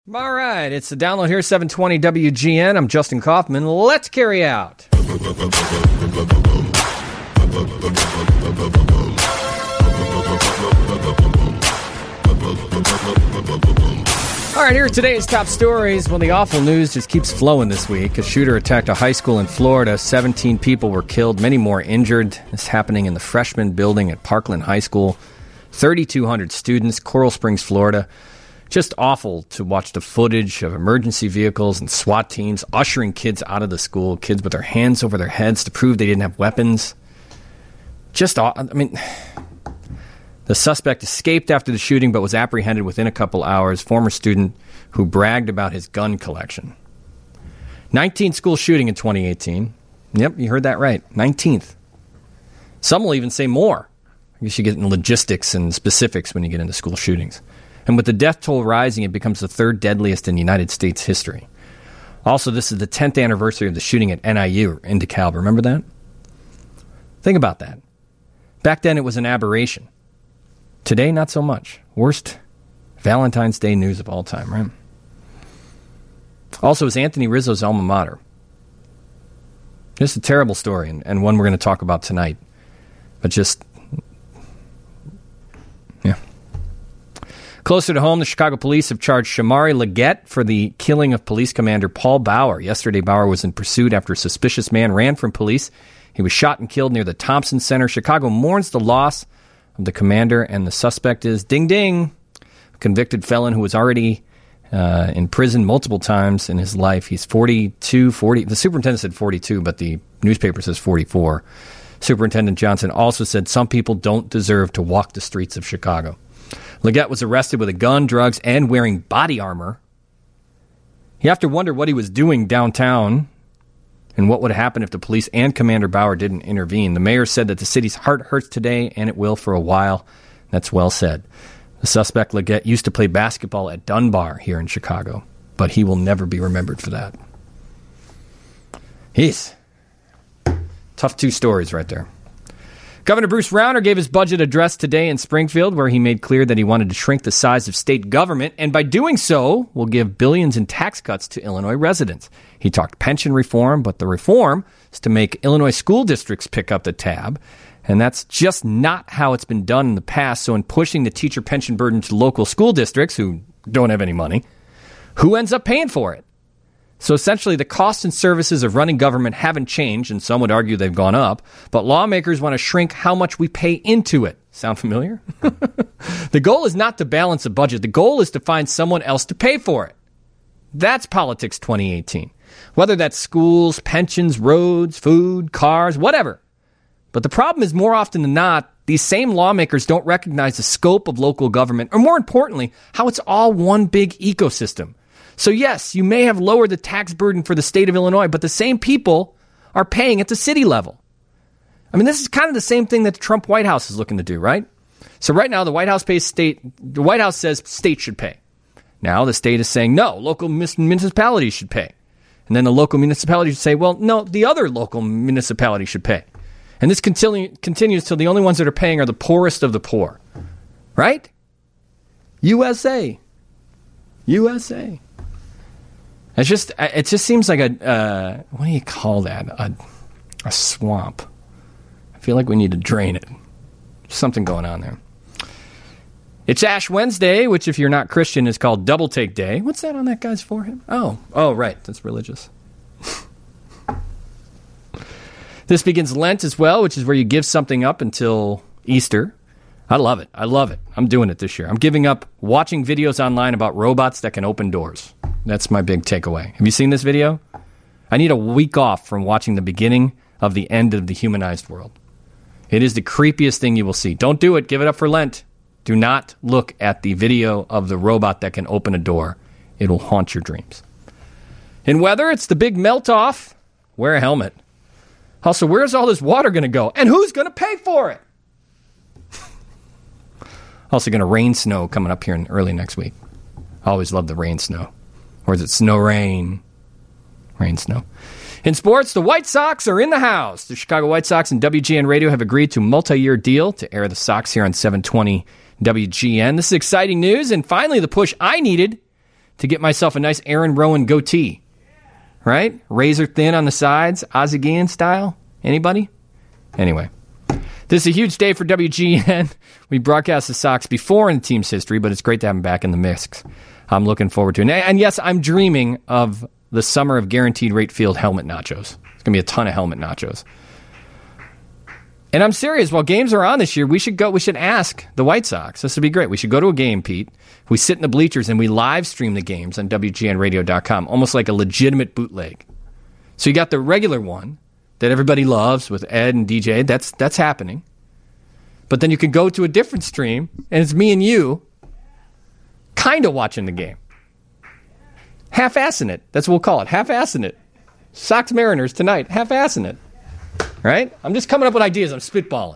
All right, it's the download here, 720 WGN. I'm Justin Kaufman. Let's carry out. All right, here are today's top stories. Well, the awful news just keeps flowing this week. A shooter attacked a high school in Florida. 17 people were killed, many more injured. This happening in the freshman building at Parkland High School. 3,200 students, Coral Springs, Florida. Just awful to watch the footage of emergency vehicles and SWAT teams ushering kids out of the school, kids with their hands over their heads to prove they didn't have weapons. The suspect escaped after the shooting but was apprehended within a couple hours. Former student who bragged about his gun collection. 19th school shooting in 2018. Yep, you heard that right. 19th. Some will even say more. I guess you get in logistics and specifics when you get into school shootings. And with the death toll rising, it becomes the third deadliest in United States history. Also, this is the 10th anniversary of the shooting at NIU in DeKalb. Remember that? Think about that. Back then, it was an aberration. Today, not so much. Worst Valentine's Day news of all time, right? Also, it's Anthony Rizzo's alma mater. Just a terrible story, and one we're going to talk about tonight. But just... Closer to home, the Chicago police have charged Shamari Leggett for the killing of police commander Paul Bauer. Yesterday, Bauer was in pursuit after a suspicious man ran from police. He was shot and killed near the Thompson Center. Chicago mourns the loss of the commander, and the suspect is, ding ding, a convicted felon who was already in prison multiple times in his life. He's 40. The superintendent said 42, but the newspaper says 44. Superintendent Johnson also said some people don't deserve to walk the streets of Chicago. Leggett was arrested with a gun, drugs, and wearing body armor. You have to wonder what he was doing downtown and what would happen if the police and Commander Bauer didn't intervene. The mayor said that the city's heart hurts today, and it will for a while. That's well said. The suspect, Leggett, used to play basketball at Dunbar here in Chicago, but he will never be remembered for that. Tough two stories right there. Governor Bruce Rauner gave his budget address today in Springfield, where he made clear that he wanted to shrink the size of state government, and by doing so, will give billions in tax cuts to Illinois residents. He talked pension reform, but the reform is to make Illinois school districts pick up the tab, and that's just not how it's been done in the past. So in pushing the teacher pension burden to local school districts, who don't have any money, who ends up paying for it? So essentially, the costs and services of running government haven't changed, and some would argue they've gone up, but lawmakers want to shrink how much we pay into it. Sound familiar? The goal is not to balance a budget. The goal is to find someone else to pay for it. That's politics 2018. Whether that's schools, pensions, roads, food, cars, whatever. But the problem is, more often than not, these same lawmakers don't recognize the scope of local government, or more importantly, how it's all one big ecosystem. So yes, you may have lowered the tax burden for the state of Illinois, but the same people are paying at the city level. I mean, this is kind of the same thing that the Trump White House is looking to do, right? So right now, the White House says states should pay. Now the state is saying, no, local municipalities should pay. And then the local municipalities say, well, no, the other local municipality should pay. And this continues till the only ones that are paying are the poorest of the poor. Right? USA. It just seems like a, what do you call that? A swamp. I feel like we need to drain it. Something going on there. It's Ash Wednesday, which if you're not Christian is called Double Take Day. What's that on that guy's forehead? Oh, right. That's religious. This begins Lent as well, which is where you give something up until Easter. I love it. I'm doing it this year. I'm giving up watching videos online about robots that can open doors. That's my big takeaway. Have you seen this video? I need a week off from watching the beginning of the end of the humanized world. It is the creepiest thing you will see. Don't do it. Give it up for Lent. Do not look at the video of the robot that can open a door. It will haunt your dreams. In weather, it's the big melt-off. Wear a helmet. Also, where's all this water going to go? And who's going to pay for it? Also going to rain snow coming up here in early next week. I always love the rain snow. Or is it snow rain? Rain snow. In sports, the White Sox are in the house. The Chicago White Sox and WGN Radio have agreed to a multi-year deal to air the Sox here on 720 WGN. This is exciting news, and finally the push I needed to get myself a nice Aaron Rowan goatee. Right? Razor thin on the sides, Ozzie Guillen style. Anybody? Anyway. This is a huge day for WGN. We broadcast the Sox before in the team's history, but it's great to have him back in the mix. I'm looking forward to it. And yes, I'm dreaming of the summer of guaranteed rate field helmet nachos. It's going to be a ton of helmet nachos. And I'm serious. While games are on this year, we should ask the White Sox. This would be great. We should go to a game, Pete. We sit in the bleachers and we live stream the games on WGNradio.com, almost like a legitimate bootleg. So you got the regular one that everybody loves with Ed and DJ. That's happening. But then you can go to a different stream, and it's me and you kind of watching the game. Half-assing it. That's what we'll call it. Half-assing it. Sox Mariners tonight. Half-assing it. Right? I'm just coming up with ideas. I'm spitballing.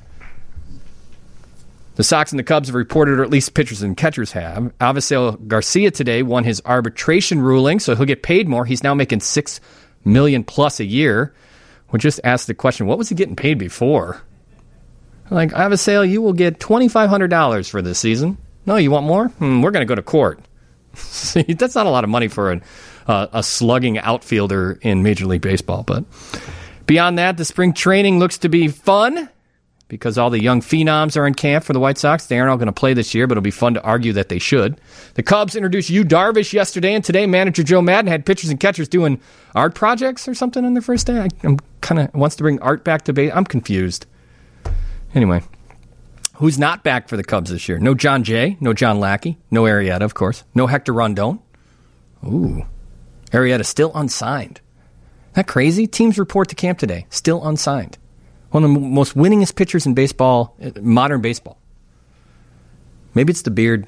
The Sox and the Cubs have reported, or at least pitchers and catchers have. Avisail Garcia today won his arbitration ruling, so he'll get paid more. He's now making $6 million plus a year. We just asked the question, what was he getting paid before? Like, Avisail, you will get $2,500 for this season. No, you want more? We're going to go to court. See, that's not a lot of money for a slugging outfielder in Major League Baseball. But beyond that, the spring training looks to be fun because all the young phenoms are in camp for the White Sox. They aren't all going to play this year, but it'll be fun to argue that they should. The Cubs introduced Yu Darvish yesterday, and today manager Joe Maddon had pitchers and catchers doing art projects or something on their first day. I'm kind of wants to bring art back to base. I'm confused. Anyway, who's not back for the Cubs this year? No John Jay, no John Lackey, no Arrieta, of course. No Hector Rondon. Ooh, Arrieta still unsigned. Isn't that crazy? Teams report to camp today, still unsigned. One of the most winningest pitchers in baseball, modern baseball. Maybe it's the beard.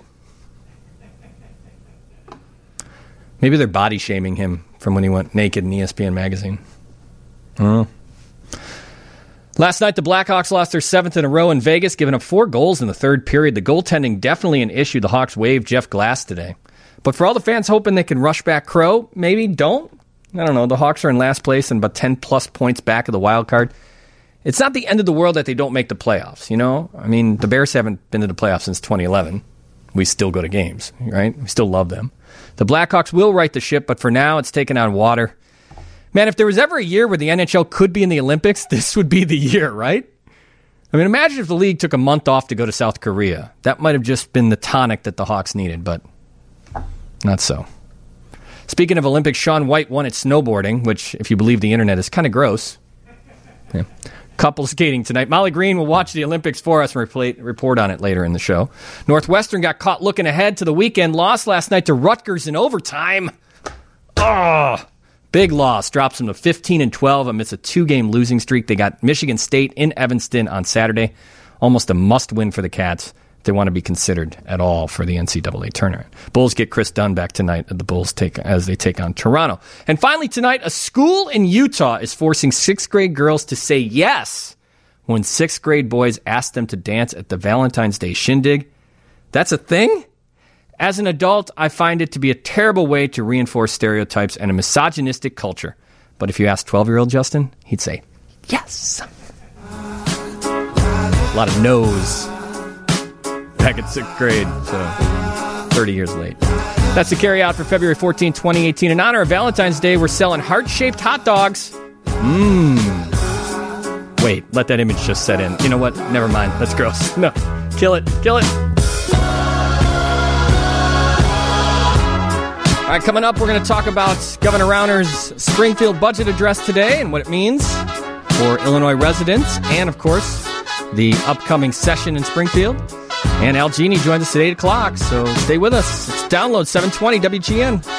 Maybe they're body shaming him from when he went naked in ESPN magazine. I don't know. Last night, the Blackhawks lost their 7th in a row in Vegas, giving up 4 goals in the third period. The goaltending definitely an issue. The Hawks waived Jeff Glass today. But for all the fans hoping they can rush back Crow, maybe don't. I don't know. The Hawks are in last place and about 10-plus points back of the wild card. It's not the end of the world that they don't make the playoffs, you know? I mean, the Bears haven't been to the playoffs since 2011. We still go to games, right? We still love them. The Blackhawks will right the ship, but for now, it's taken on water. Man, if there was ever a year where the NHL could be in the Olympics, this would be the year, right? I mean, imagine if the league took a month off to go to South Korea. That might have just been the tonic that the Hawks needed, but not so. Speaking of Olympics, Shaun White won at snowboarding, which, if you believe the internet, is kind of gross. Yeah. Couple skating tonight. Molly Green will watch the Olympics for us and report on it later in the show. Northwestern got caught looking ahead to the weekend. Lost last night to Rutgers in overtime. Oh, big loss. Drops them to 15-12 amidst a 2-game losing streak. They got Michigan State in Evanston on Saturday. Almost a must-win for the Cats if they want to be considered at all for the NCAA tournament. Bulls get Chris Dunn back tonight. The Bulls as they take on Toronto. And finally tonight, a school in Utah is forcing 6th grade girls to say yes when 6th grade boys ask them to dance at the Valentine's Day shindig. That's a thing? As an adult, I find it to be a terrible way to reinforce stereotypes and a misogynistic culture. But if you ask 12-year-old Justin, he'd say, yes. A lot of no's back in 6th grade, so 30 years late. That's the carry out for February 14, 2018. In honor of Valentine's Day, we're selling heart-shaped hot dogs. Wait, let that image just set in. You know what? Never mind. That's gross. No. Kill it. Kill it. All right, coming up, we're going to talk about Governor Rauner's Springfield budget address today and what it means for Illinois residents and, of course, the upcoming session in Springfield. And Al Genie joins us at 8 o'clock, so stay with us. It's Download 720 WGN.